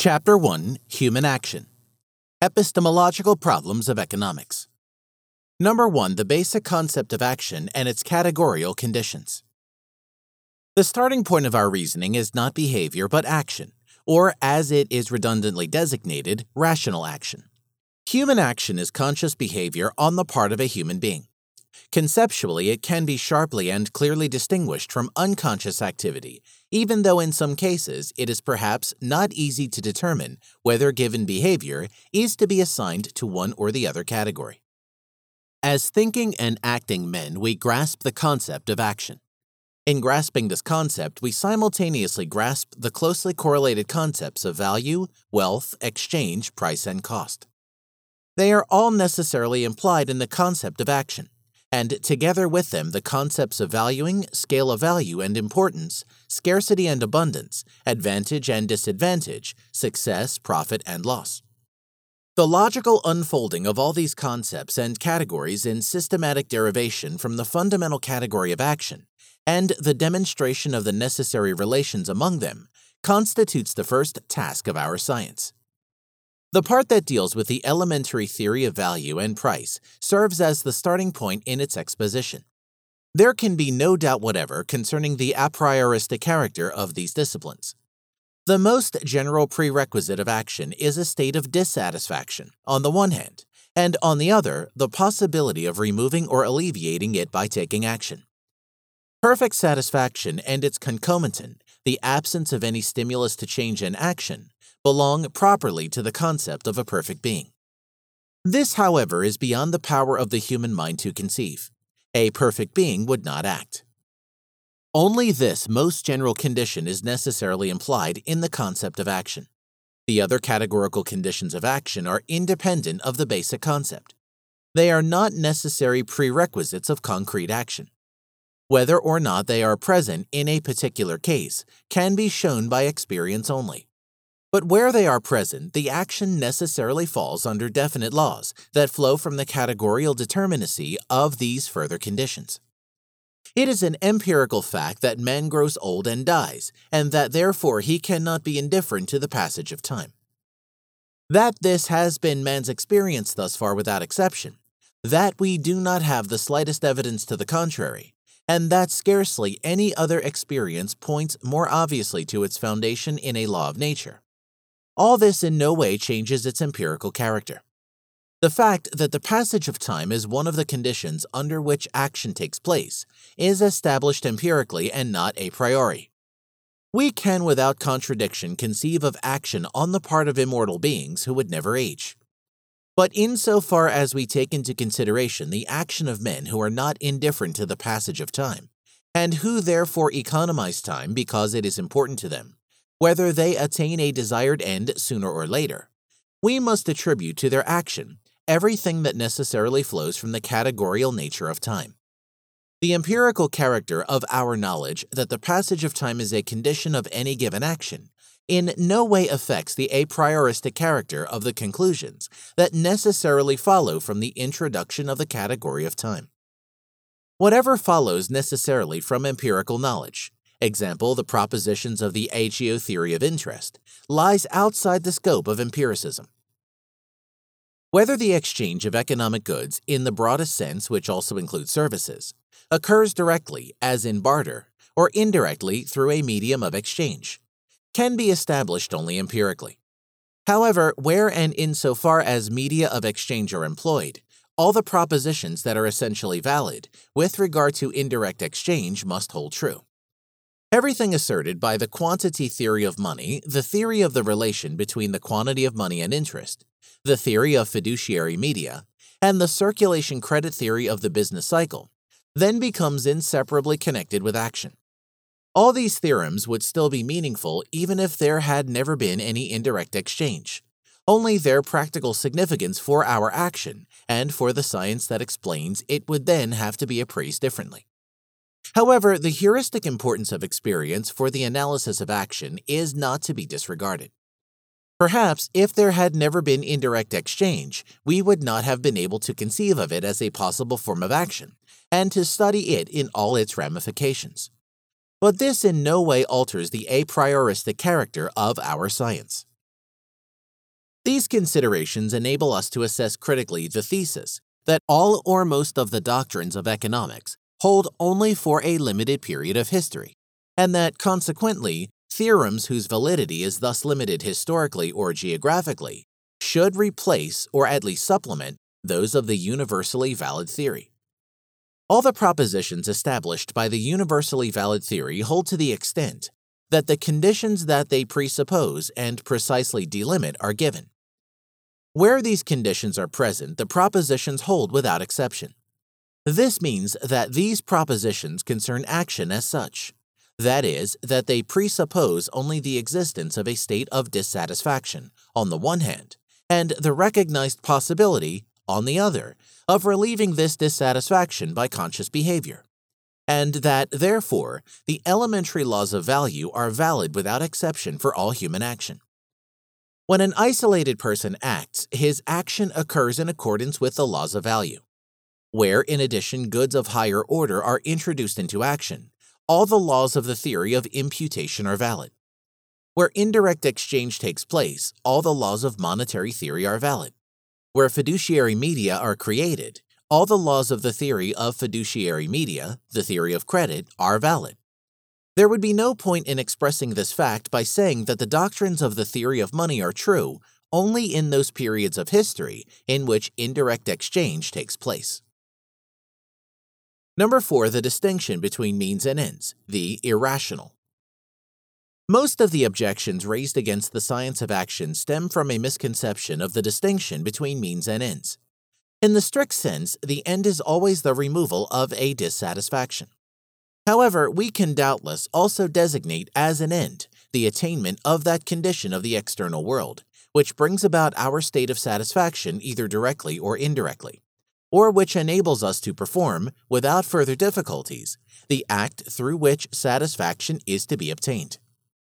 Chapter 1: Human Action. Epistemological Problems of Economics. Number 1. The basic concept of action and its categorical conditions. The starting point of our reasoning is not behavior but action, or as it is redundantly designated, rational action. Human action is conscious behavior on the part of a human being. Conceptually, it can be sharply and clearly distinguished from unconscious activity, even though in some cases it is perhaps not easy to determine whether given behavior is to be assigned to one or the other category. As thinking and acting men, we grasp the concept of action. In grasping this concept, we simultaneously grasp the closely correlated concepts of value, wealth, exchange, price, and cost. They are all necessarily implied in the concept of action, and together with them the concepts of valuing, scale of value and importance, scarcity and abundance, advantage and disadvantage, success, profit, and loss. The logical unfolding of all these concepts and categories in systematic derivation from the fundamental category of action, and the demonstration of the necessary relations among them, constitutes the first task of our science. The part that deals with the elementary theory of value and price serves as the starting point in its exposition. There can be no doubt whatever concerning the a prioristic character of these disciplines. The most general prerequisite of action is a state of dissatisfaction, on the one hand, and on the other, the possibility of removing or alleviating it by taking action. Perfect satisfaction and its concomitant, the absence of any stimulus to change and action, belong properly to the concept of a perfect being. This, however, is beyond the power of the human mind to conceive. A perfect being would not act. Only this most general condition is necessarily implied in the concept of action. The other categorical conditions of action are independent of the basic concept. They are not necessary prerequisites of concrete action. Whether or not they are present in a particular case can be shown by experience only. But where they are present, the action necessarily falls under definite laws that flow from the categorical determinacy of these further conditions. It is an empirical fact that man grows old and dies, and that therefore he cannot be indifferent to the passage of time. That this has been man's experience thus far without exception, that we do not have the slightest evidence to the contrary, and that scarcely any other experience points more obviously to its foundation in a law of nature. All this in no way changes its empirical character. The fact that the passage of time is one of the conditions under which action takes place is established empirically and not a priori. We can without contradiction conceive of action on the part of immortal beings who would never age. But insofar as we take into consideration the action of men who are not indifferent to the passage of time, and who therefore economize time because it is important to them, whether they attain a desired end sooner or later, we must attribute to their action everything that necessarily flows from the categorical nature of time. The empirical character of our knowledge that the passage of time is a condition of any given action in no way affects the a prioristic character of the conclusions that necessarily follow from the introduction of the category of time. Whatever follows necessarily from empirical knowledge, example, the propositions of the agio theory of interest, lies outside the scope of empiricism. Whether the exchange of economic goods, in the broadest sense which also includes services, occurs directly, as in barter, or indirectly through a medium of exchange, can be established only empirically. However, where and insofar as media of exchange are employed, all the propositions that are essentially valid with regard to indirect exchange must hold true. Everything asserted by the quantity theory of money, the theory of the relation between the quantity of money and interest, the theory of fiduciary media, and the circulation credit theory of the business cycle, then becomes inseparably connected with action. All these theorems would still be meaningful even if there had never been any indirect exchange. Only their practical significance for our action and for the science that explains it would then have to be appraised differently. However, the heuristic importance of experience for the analysis of action is not to be disregarded. Perhaps if there had never been indirect exchange, we would not have been able to conceive of it as a possible form of action, and to study it in all its ramifications. But this in no way alters the a prioristic character of our science. These considerations enable us to assess critically the thesis that all or most of the doctrines of economics hold only for a limited period of history, and that, consequently, theorems whose validity is thus limited historically or geographically should replace or at least supplement those of the universally valid theory. All the propositions established by the universally valid theory hold to the extent that the conditions that they presuppose and precisely delimit are given. Where these conditions are present, the propositions hold without exception. This means that these propositions concern action as such. That is, that they presuppose only the existence of a state of dissatisfaction, on the one hand, and the recognized possibility, on the other, of relieving this dissatisfaction by conscious behavior, and that, therefore, the elementary laws of value are valid without exception for all human action. When an isolated person acts, his action occurs in accordance with the laws of value. Where, in addition, goods of higher order are introduced into action, all the laws of the theory of imputation are valid. Where indirect exchange takes place, all the laws of monetary theory are valid. Where fiduciary media are created, all the laws of the theory of fiduciary media, the theory of credit, are valid. There would be no point in expressing this fact by saying that the doctrines of the theory of money are true only in those periods of history in which indirect exchange takes place. Number 4, the distinction between means and ends, the irrational. Most of the objections raised against the science of action stem from a misconception of the distinction between means and ends. In the strict sense, the end is always the removal of a dissatisfaction. However, we can doubtless also designate as an end the attainment of that condition of the external world, which brings about our state of satisfaction either directly or indirectly, or which enables us to perform, without further difficulties, the act through which satisfaction is to be obtained.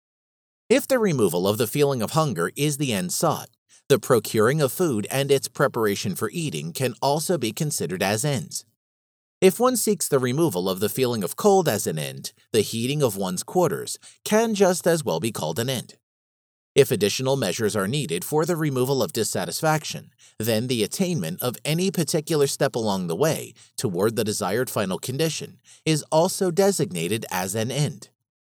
If the removal of the feeling of hunger is the end sought, the procuring of food and its preparation for eating can also be considered as ends. If one seeks the removal of the feeling of cold as an end, the heating of one's quarters can just as well be called an end. If additional measures are needed for the removal of dissatisfaction, then the attainment of any particular step along the way toward the desired final condition is also designated as an end.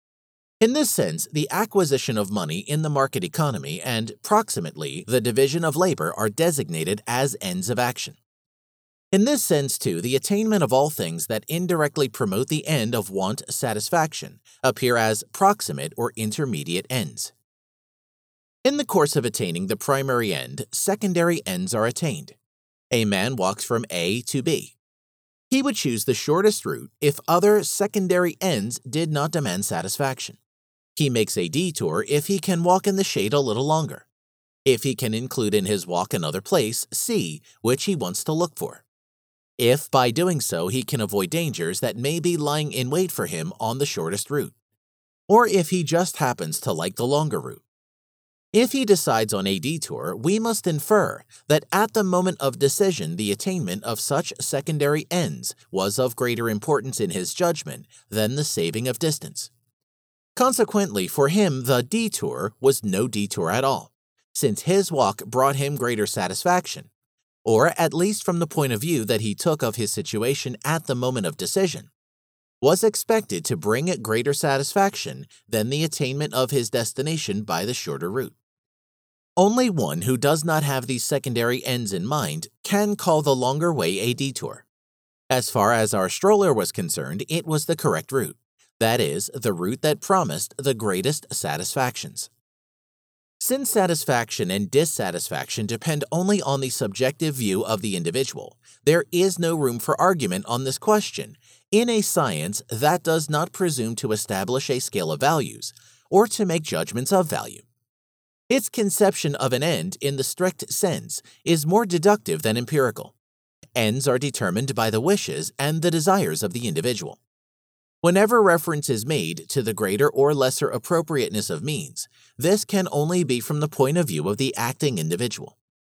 In this sense, the acquisition of money in the market economy and, proximately, the division of labor are designated as ends of action. In this sense, too, the attainment of all things that indirectly promote the end of want satisfaction appear as proximate or intermediate ends. In the course of attaining the primary end, secondary ends are attained. A man walks from A to B. He would choose the shortest route if other secondary ends did not demand satisfaction. He makes a detour if he can walk in the shade a little longer, if he can include in his walk another place, C, which he wants to look for, if by doing so he can avoid dangers that may be lying in wait for him on the shortest route, or if he just happens to like the longer route. If he decides on a detour, we must infer that at the moment of decision the attainment of such secondary ends was of greater importance in his judgment than the saving of distance. Consequently, for him the detour was no detour at all, since his walk brought him greater satisfaction, or at least from the point of view that he took of his situation at the moment of decision, was expected to bring it greater satisfaction than the attainment of his destination by the shorter route. Only one who does not have these secondary ends in mind can call the longer way a detour. As far as our stroller was concerned, it was the correct route, that is, the route that promised the greatest satisfactions. Since satisfaction and dissatisfaction depend only on the subjective view of the individual, there is no room for argument on this question in a science that does not presume to establish a scale of values or to make judgments of value. Its conception of an end in the strict sense is more deductive than empirical. Ends are determined by the wishes and the desires of the individual. Whenever reference is made to the greater or lesser appropriateness of means, this can only be from the point of view of the acting individual.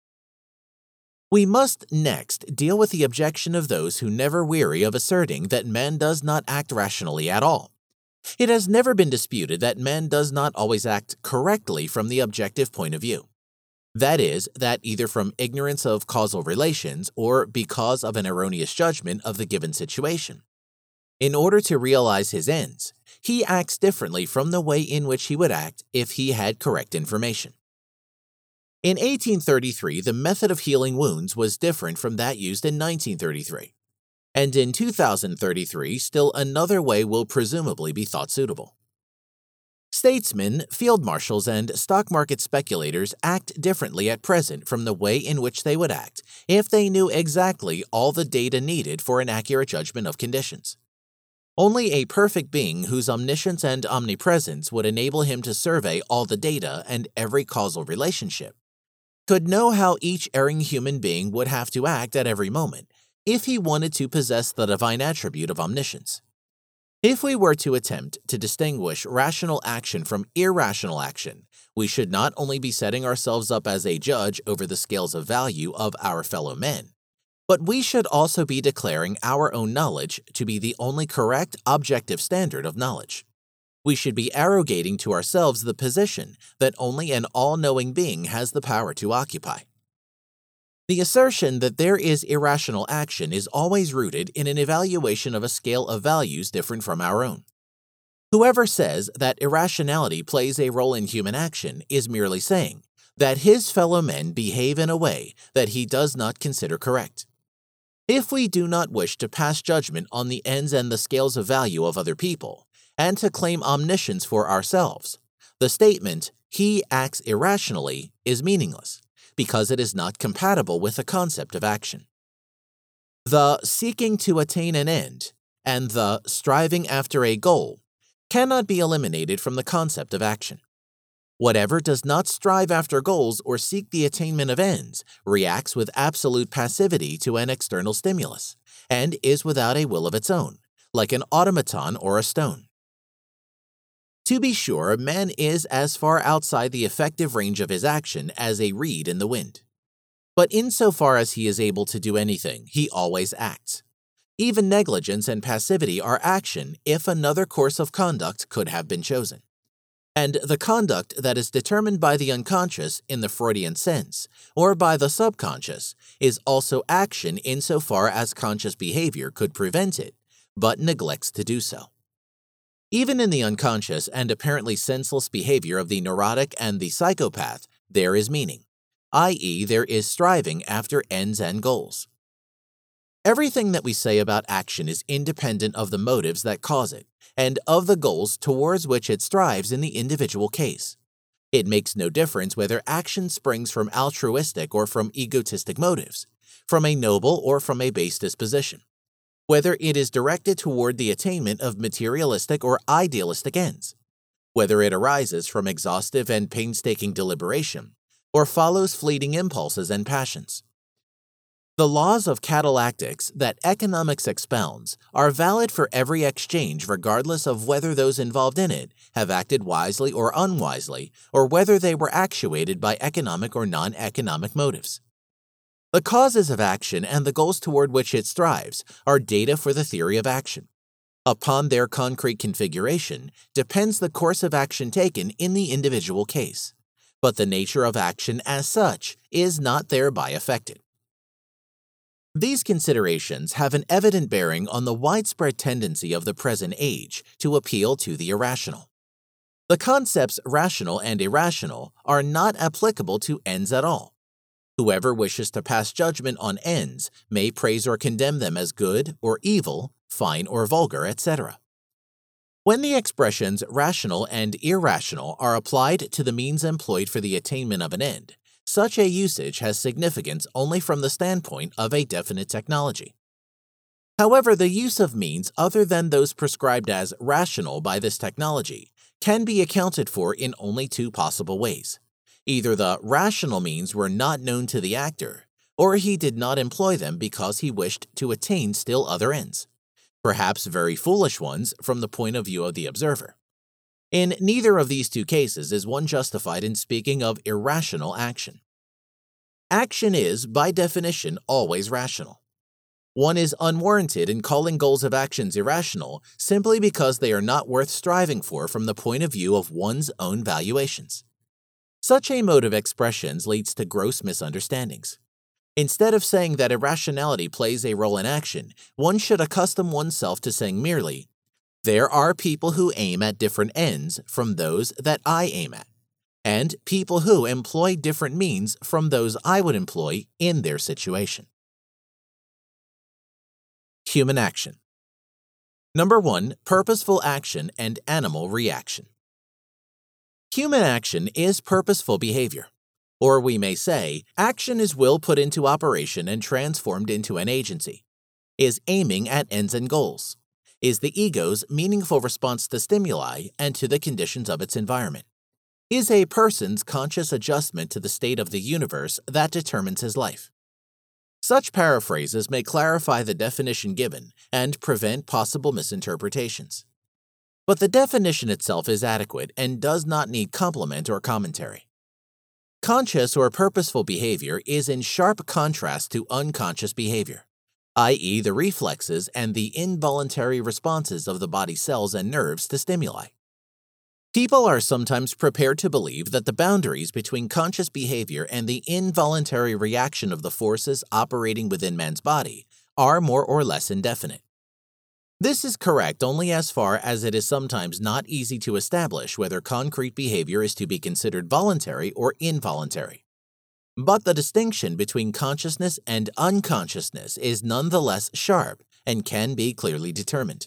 We must next deal with the objection of those who never weary of asserting that man does not act rationally at all. It has never been disputed that man does not always act correctly from the objective point of view. That is, that either from ignorance of causal relations or because of an erroneous judgment of the given situation. In order to realize his ends, he acts differently from the way in which he would act if he had correct information. In 1833, the method of healing wounds was different from that used in 1933. And in 2033, still another way will presumably be thought suitable. Statesmen, field marshals, and stock market speculators act differently at present from the way in which they would act if they knew exactly all the data needed for an accurate judgment of conditions. Only a perfect being whose omniscience and omnipresence would enable him to survey all the data and every causal relationship could know how each erring human being would have to act at every moment if he wanted to possess the divine attribute of omniscience. If we were to attempt to distinguish rational action from irrational action, we should not only be setting ourselves up as a judge over the scales of value of our fellow men, but we should also be declaring our own knowledge to be the only correct objective standard of knowledge. We should be arrogating to ourselves the position that only an all-knowing being has the power to occupy. The assertion that there is irrational action is always rooted in an evaluation of a scale of values different from our own. Whoever says that irrationality plays a role in human action is merely saying that his fellow men behave in a way that he does not consider correct. If we do not wish to pass judgment on the ends and the scales of value of other people, and to claim omniscience for ourselves, the statement, "he acts irrationally," is meaningless, because it is not compatible with the concept of action. The seeking to attain an end and the striving after a goal cannot be eliminated from the concept of action. Whatever does not strive after goals or seek the attainment of ends reacts with absolute passivity to an external stimulus and is without a will of its own, like an automaton or a stone. To be sure, man is as far outside the effective range of his action as a reed in the wind. But insofar as he is able to do anything, he always acts. Even negligence and passivity are action if another course of conduct could have been chosen. And the conduct that is determined by the unconscious in the Freudian sense, or by the subconscious, is also action insofar as conscious behavior could prevent it, but neglects to do so. Even in the unconscious and apparently senseless behavior of the neurotic and the psychopath, there is meaning, i.e., there is striving after ends and goals. Everything that we say about action is independent of the motives that cause it, and of the goals towards which it strives in the individual case. It makes no difference whether action springs from altruistic or from egotistic motives, from a noble or from a base disposition, whether it is directed toward the attainment of materialistic or idealistic ends, whether it arises from exhaustive and painstaking deliberation, or follows fleeting impulses and passions. The laws of catalactics that economics expounds are valid for every exchange regardless of whether those involved in it have acted wisely or unwisely, or whether they were actuated by economic or non-economic motives. The causes of action and the goals toward which it strives are data for the theory of action. Upon their concrete configuration depends the course of action taken in the individual case, but the nature of action as such is not thereby affected. These considerations have an evident bearing on the widespread tendency of the present age to appeal to the irrational. The concepts rational and irrational are not applicable to ends at all. Whoever wishes to pass judgment on ends may praise or condemn them as good or evil, fine or vulgar, etc. When the expressions rational and irrational are applied to the means employed for the attainment of an end, such a usage has significance only from the standpoint of a definite technology. However, the use of means other than those prescribed as rational by this technology can be accounted for in only two possible ways. Either the rational means were not known to the actor, or he did not employ them because he wished to attain still other ends, perhaps very foolish ones from the point of view of the observer. In neither of these two cases is one justified in speaking of irrational action. Action is, by definition, always rational. One is unwarranted in calling goals of actions irrational simply because they are not worth striving for from the point of view of one's own valuations. Such a mode of expressions leads to gross misunderstandings. Instead of saying that irrationality plays a role in action, one should accustom oneself to saying merely, "There are people who aim at different ends from those that I aim at, and people who employ different means from those I would employ in their situation." Human action. Number 1. Purposeful action and animal reaction. Human action is purposeful behavior. Or we may say, action is will put into operation and transformed into an agency, is aiming at ends and goals, is the ego's meaningful response to stimuli and to the conditions of its environment, is a person's conscious adjustment to the state of the universe that determines his life. Such paraphrases may clarify the definition given and prevent possible misinterpretations. But the definition itself is adequate and does not need complement or commentary. Conscious or purposeful behavior is in sharp contrast to unconscious behavior, i.e., the reflexes and the involuntary responses of the body cells and nerves to stimuli. People are sometimes prepared to believe that the boundaries between conscious behavior and the involuntary reaction of the forces operating within man's body are more or less indefinite. This is correct only as far as it is sometimes not easy to establish whether concrete behavior is to be considered voluntary or involuntary. But the distinction between consciousness and unconsciousness is nonetheless sharp and can be clearly determined.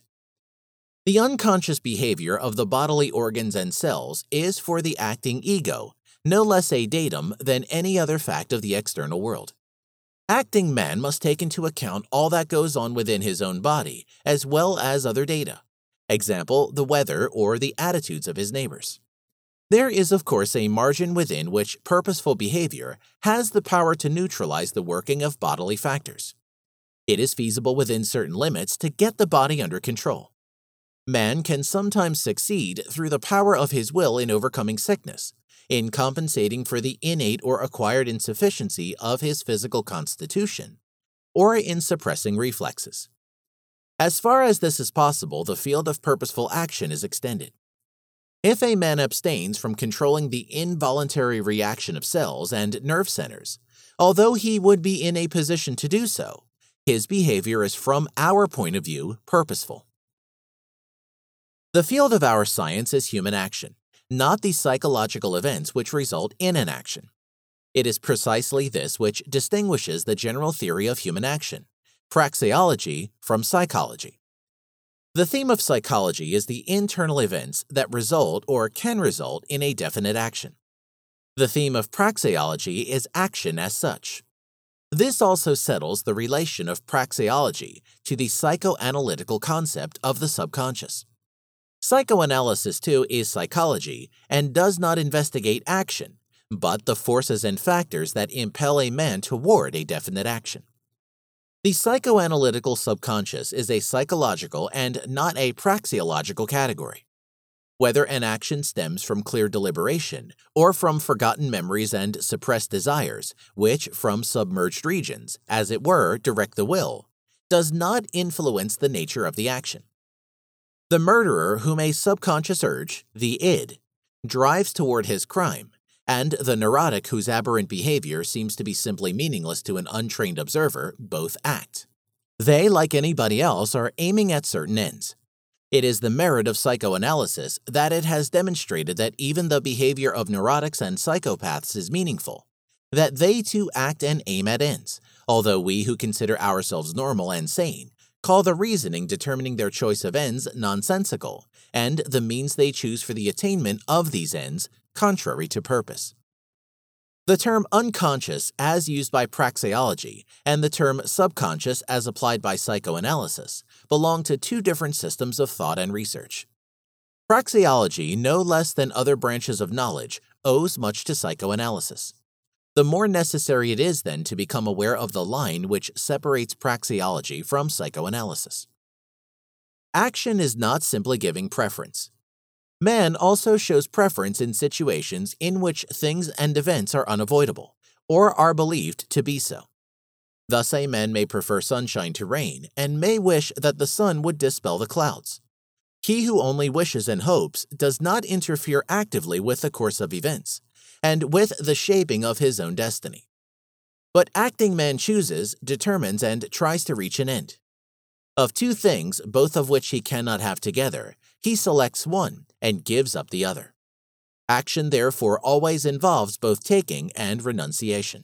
The unconscious behavior of the bodily organs and cells is for the acting ego no less a datum than any other fact of the external world. Acting man must take into account all that goes on within his own body as well as other data, example, the weather or the attitudes of his neighbors. There is, of course, a margin within which purposeful behavior has the power to neutralize the working of bodily factors. It is feasible within certain limits to get the body under control. Man can sometimes succeed through the power of his will in overcoming sickness, in compensating for the innate or acquired insufficiency of his physical constitution, or in suppressing reflexes. As far as this is possible, the field of purposeful action is extended. If a man abstains from controlling the involuntary reaction of cells and nerve centers, although he would be in a position to do so, his behavior is from our point of view purposeful. The field of our science is human action, not the psychological events which result in an action. It is precisely this which distinguishes the general theory of human action, praxeology, from psychology. The theme of psychology is the internal events that result or can result in a definite action. The theme of praxeology is action as such. This also settles the relation of praxeology to the psychoanalytical concept of the subconscious. Psychoanalysis, too, is psychology and does not investigate action, but the forces and factors that impel a man toward a definite action. The psychoanalytical subconscious is a psychological and not a praxeological category. Whether an action stems from clear deliberation or from forgotten memories and suppressed desires, which from submerged regions, as it were, direct the will, does not influence the nature of the action. The murderer whom a subconscious urge, the id, drives toward his crime, and the neurotic whose aberrant behavior seems to be simply meaningless to an untrained observer, both act. They, like anybody else, are aiming at certain ends. It is the merit of psychoanalysis that it has demonstrated that even the behavior of neurotics and psychopaths is meaningful, that they too act and aim at ends, although we who consider ourselves normal and sane call the reasoning determining their choice of ends nonsensical, and the means they choose for the attainment of these ends contrary to purpose. The term unconscious as used by praxeology and the term subconscious as applied by psychoanalysis belong to two different systems of thought and research. Praxeology, no less than other branches of knowledge, owes much to psychoanalysis. The more necessary it is, then, to become aware of the line which separates praxeology from psychoanalysis. Action is not simply giving preference. Man also shows preference in situations in which things and events are unavoidable, or are believed to be so. Thus, a man may prefer sunshine to rain, and may wish that the sun would dispel the clouds. He who only wishes and hopes does not interfere actively with the course of events, and with the shaping of his own destiny. But acting man chooses, determines, and tries to reach an end. Of two things, both of which he cannot have together, he selects one and gives up the other. Action therefore always involves both taking and renunciation.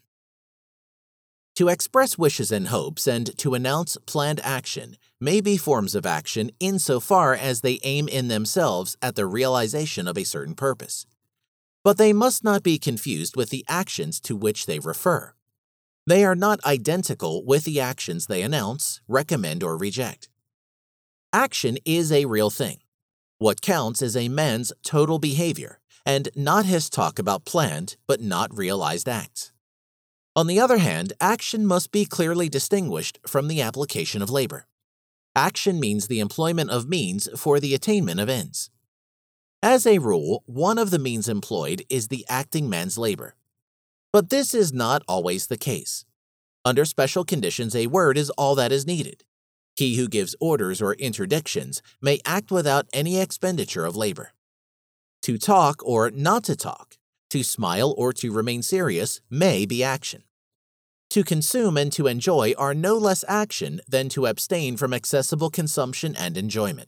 To express wishes and hopes and to announce planned action may be forms of action insofar as they aim in themselves at the realization of a certain purpose. But they must not be confused with the actions to which they refer. They are not identical with the actions they announce, recommend, or reject. Action is a real thing. What counts is a man's total behavior, and not his talk about planned but not realized acts. On the other hand, action must be clearly distinguished from the application of labor. Action means the employment of means for the attainment of ends. As a rule, one of the means employed is the acting man's labor. But this is not always the case. Under special conditions, a word is all that is needed. He who gives orders or interdictions may act without any expenditure of labor. To talk or not to talk, to smile or to remain serious may be action. To consume and to enjoy are no less action than to abstain from excessive consumption and enjoyment.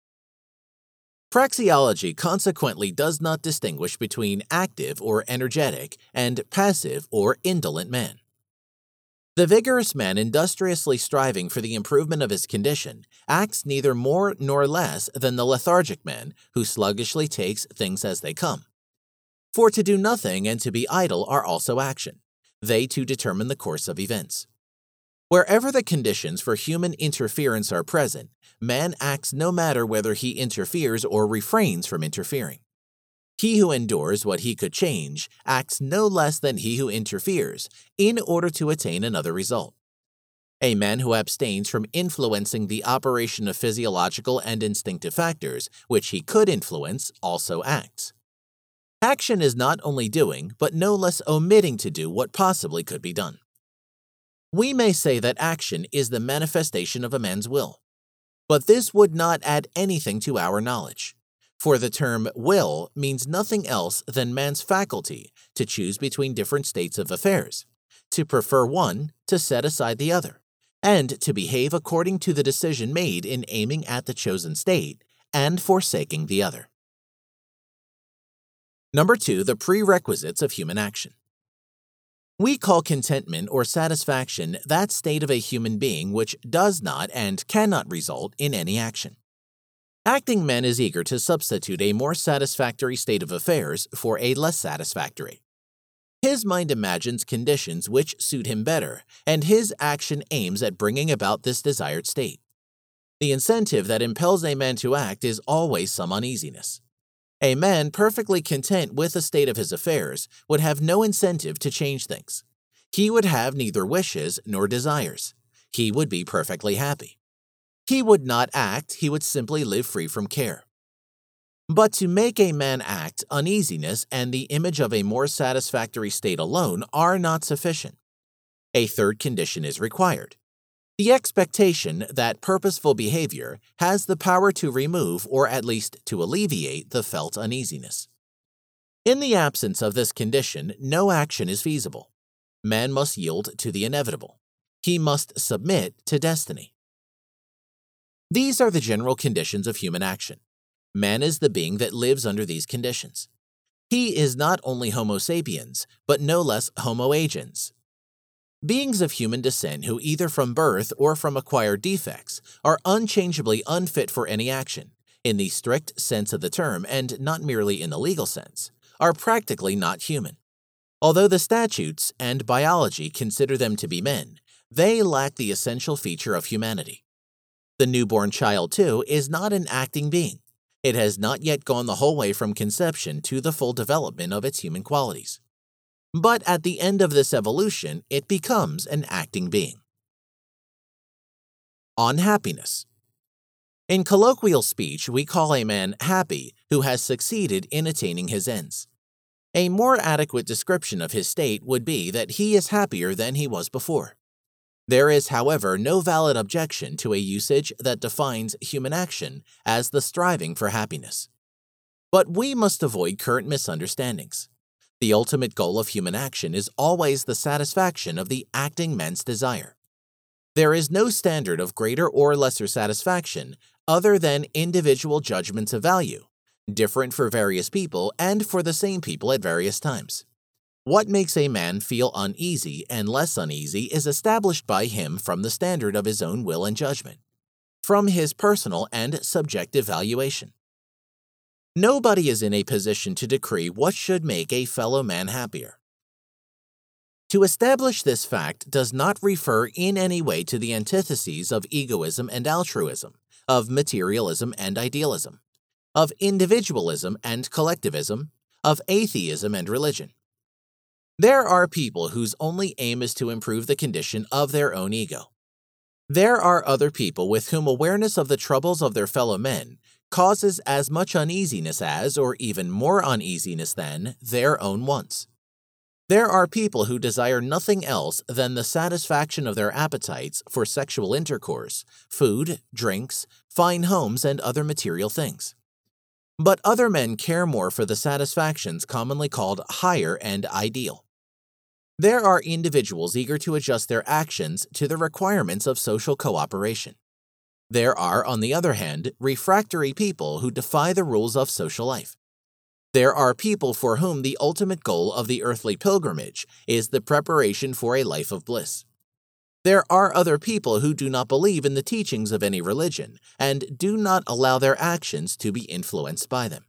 Praxeology consequently does not distinguish between active or energetic and passive or indolent men. The vigorous man industriously striving for the improvement of his condition acts neither more nor less than the lethargic man who sluggishly takes things as they come. For to do nothing and to be idle are also action. They too determine the course of events. Wherever the conditions for human interference are present, man acts no matter whether he interferes or refrains from interfering. He who endures what he could change acts no less than he who interferes in order to attain another result. A man who abstains from influencing the operation of physiological and instinctive factors, which he could influence, also acts. Action is not only doing, but no less omitting to do what possibly could be done. We may say that action is the manifestation of a man's will, but this would not add anything to our knowledge, for the term will means nothing else than man's faculty to choose between different states of affairs, to prefer one, to set aside the other, and to behave according to the decision made in aiming at the chosen state and forsaking the other. Number 2, the prerequisites of human action. We call contentment or satisfaction that state of a human being which does not and cannot result in any action. Acting man is eager to substitute a more satisfactory state of affairs for a less satisfactory. His mind imagines conditions which suit him better, and his action aims at bringing about this desired state. The incentive that impels a man to act is always some uneasiness. A man perfectly content with the state of his affairs would have no incentive to change things. He would have neither wishes nor desires. He would be perfectly happy. He would not act, he would simply live free from care. But to make a man act, uneasiness and the image of a more satisfactory state alone are not sufficient. A third condition is required: the expectation that purposeful behavior has the power to remove or at least to alleviate the felt uneasiness. In the absence of this condition, no action is feasible. Man must yield to the inevitable. He must submit to destiny. These are the general conditions of human action. Man is the being that lives under these conditions. He is not only Homo sapiens, but no less Homo agens. Beings of human descent who either from birth or from acquired defects are unchangeably unfit for any action, in the strict sense of the term and not merely in the legal sense, are practically not human. Although the statutes and biology consider them to be men, they lack the essential feature of humanity. The newborn child, too, is not an acting being. It has not yet gone the whole way from conception to the full development of its human qualities. But at the end of this evolution, it becomes an acting being. On happiness. In colloquial speech, we call a man happy who has succeeded in attaining his ends. A more adequate description of his state would be that he is happier than he was before. There is, however, no valid objection to a usage that defines human action as the striving for happiness. But we must avoid current misunderstandings. The ultimate goal of human action is always the satisfaction of the acting man's desire. There is no standard of greater or lesser satisfaction other than individual judgments of value, different for various people and for the same people at various times. What makes a man feel uneasy and less uneasy is established by him from the standard of his own will and judgment, from his personal and subjective valuation. Nobody is in a position to decree what should make a fellow man happier. To establish this fact does not refer in any way to the antitheses of egoism and altruism, of materialism and idealism, of individualism and collectivism, of atheism and religion. There are people whose only aim is to improve the condition of their own ego. There are other people with whom awareness of the troubles of their fellow men causes as much uneasiness as, or even more uneasiness than, their own wants. There are people who desire nothing else than the satisfaction of their appetites for sexual intercourse, food, drinks, fine homes, and other material things. But other men care more for the satisfactions commonly called higher and ideal. There are individuals eager to adjust their actions to the requirements of social cooperation. There are, on the other hand, refractory people who defy the rules of social life. There are people for whom the ultimate goal of the earthly pilgrimage is the preparation for a life of bliss. There are other people who do not believe in the teachings of any religion and do not allow their actions to be influenced by them.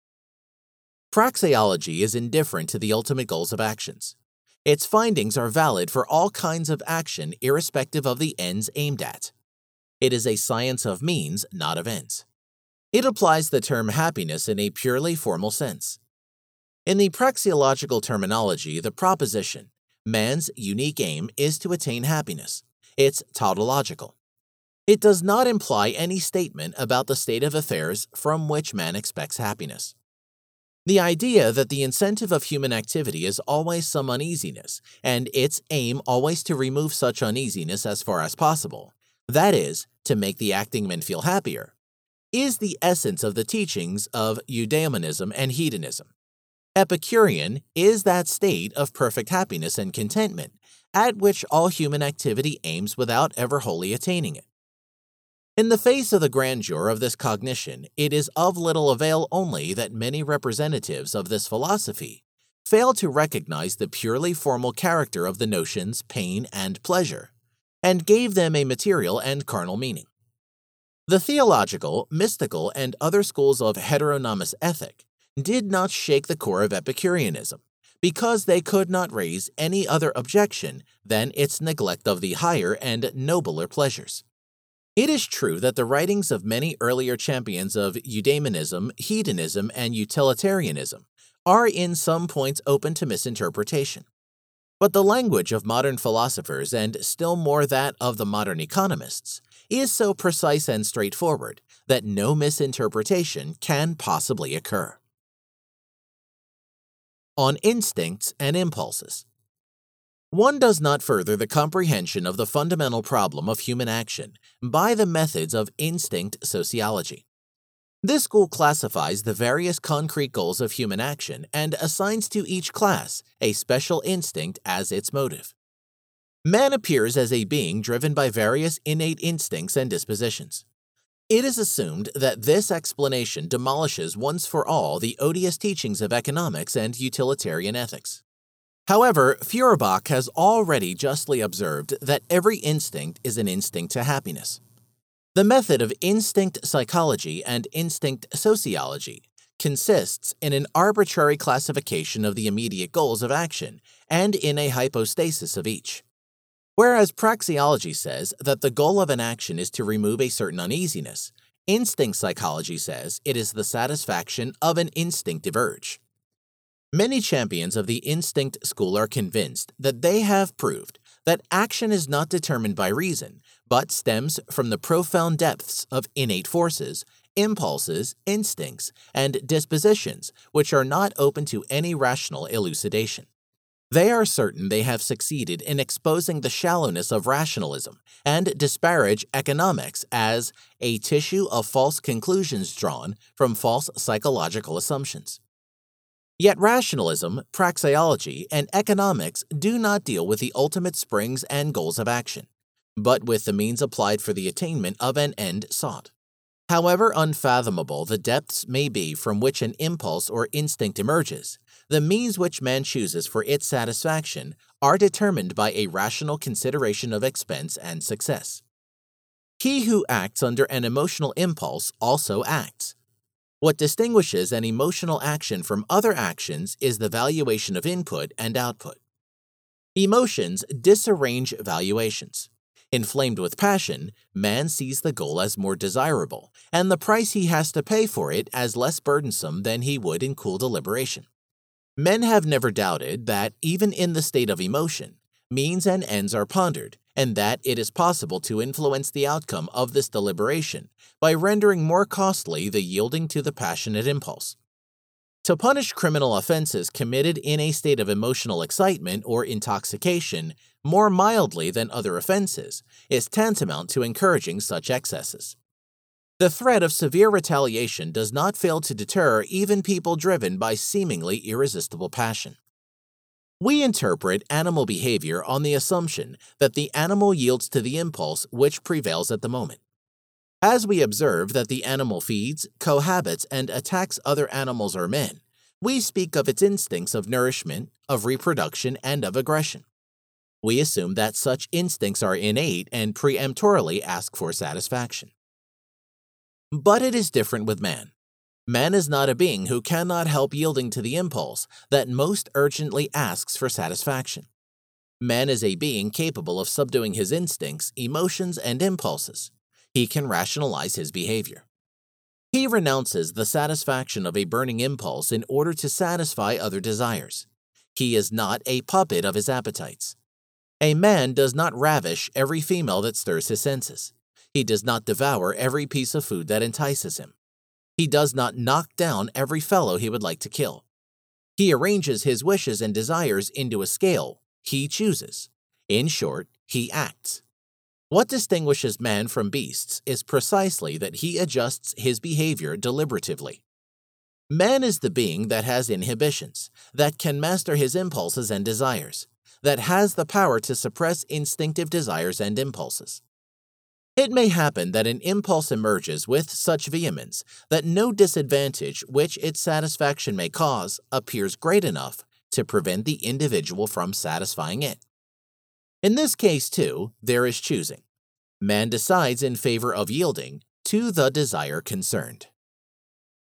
Praxeology is indifferent to the ultimate goals of actions. Its findings are valid for all kinds of action irrespective of the ends aimed at. It is a science of means, not of ends. It applies the term happiness in a purely formal sense. In the praxeological terminology, the proposition, man's unique aim is to attain happiness. It's tautological. It does not imply any statement about the state of affairs from which man expects happiness. The idea that the incentive of human activity is always some uneasiness, and its aim always to remove such uneasiness as far as possible, that is, to make the acting man feel happier, is the essence of the teachings of eudaimonism and hedonism. Epicurean is that state of perfect happiness and contentment at which all human activity aims without ever wholly attaining it. In the face of the grandeur of this cognition, it is of little avail only that many representatives of this philosophy fail to recognize the purely formal character of the notions pain and pleasure, and gave them a material and carnal meaning. The theological, mystical, and other schools of heteronomous ethic did not shake the core of Epicureanism, because they could not raise any other objection than its neglect of the higher and nobler pleasures. It is true that the writings of many earlier champions of eudaimonism, hedonism, and utilitarianism are in some points open to misinterpretation. But the language of modern philosophers, and still more that of the modern economists, is so precise and straightforward that no misinterpretation can possibly occur. On instincts and impulses. One does not further the comprehension of the fundamental problem of human action by the methods of instinct sociology. This school classifies the various concrete goals of human action and assigns to each class a special instinct as its motive. Man appears as a being driven by various innate instincts and dispositions. It is assumed that this explanation demolishes once for all the odious teachings of economics and utilitarian ethics. However, Feuerbach has already justly observed that every instinct is an instinct to happiness. The method of instinct psychology and instinct sociology consists in an arbitrary classification of the immediate goals of action and in a hypostasis of each. Whereas praxeology says that the goal of an action is to remove a certain uneasiness, instinct psychology says it is the satisfaction of an instinctive urge. Many champions of the instinct school are convinced that they have proved that action is not determined by reason, but stems from the profound depths of innate forces, impulses, instincts, and dispositions which are not open to any rational elucidation. They are certain they have succeeded in exposing the shallowness of rationalism and disparage economics as a tissue of false conclusions drawn from false psychological assumptions. Yet rationalism, praxeology, and economics do not deal with the ultimate springs and goals of action, but with the means applied for the attainment of an end sought. However unfathomable the depths may be from which an impulse or instinct emerges, the means which man chooses for its satisfaction are determined by a rational consideration of expense and success. He who acts under an emotional impulse also acts. What distinguishes an emotional action from other actions is the valuation of input and output. Emotions disarrange valuations. Inflamed with passion, man sees the goal as more desirable, and the price he has to pay for it as less burdensome than he would in cool deliberation. Men have never doubted that, even in the state of emotion, means and ends are pondered, and that it is possible to influence the outcome of this deliberation by rendering more costly the yielding to the passionate impulse. To punish criminal offenses committed in a state of emotional excitement or intoxication more mildly than other offenses is tantamount to encouraging such excesses. The threat of severe retaliation does not fail to deter even people driven by seemingly irresistible passion. We interpret animal behavior on the assumption that the animal yields to the impulse which prevails at the moment. As we observe that the animal feeds, cohabits, and attacks other animals or men, we speak of its instincts of nourishment, of reproduction, and of aggression. We assume that such instincts are innate and peremptorily ask for satisfaction. But it is different with man. Man is not a being who cannot help yielding to the impulse that most urgently asks for satisfaction. Man is a being capable of subduing his instincts, emotions, and impulses. He can rationalize his behavior. He renounces the satisfaction of a burning impulse in order to satisfy other desires. He is not a puppet of his appetites. A man does not ravish every female that stirs his senses. He does not devour every piece of food that entices him. He does not knock down every fellow he would like to kill. He arranges his wishes and desires into a scale. He chooses. In short, he acts. What distinguishes man from beasts is precisely that he adjusts his behavior deliberatively. Man is the being that has inhibitions, that can master his impulses and desires, that has the power to suppress instinctive desires and impulses. It may happen that an impulse emerges with such vehemence that no disadvantage which its satisfaction may cause appears great enough to prevent the individual from satisfying it. In this case, too, there is choosing. Man decides in favor of yielding to the desire concerned.